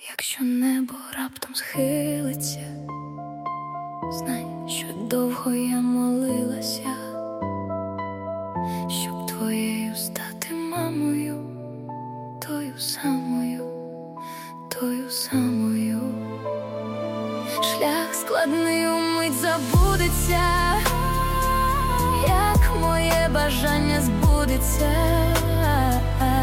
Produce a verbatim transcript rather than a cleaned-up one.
Якщо небо раптом схилиться, знай, що довго я молилася, щоб твоєю стати мамою, тою самою, тою самою. Шлях складний умить забудеться, як моє бажання збудеться.